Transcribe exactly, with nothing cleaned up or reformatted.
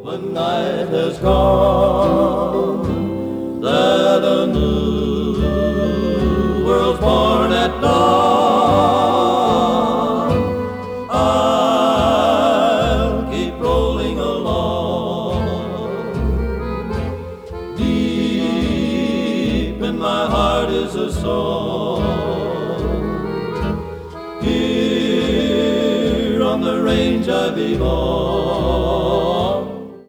When night has gone, that a new world's born at dawn, I'll keep rolling along. Deep in my heart is a song. Here on the range I belong.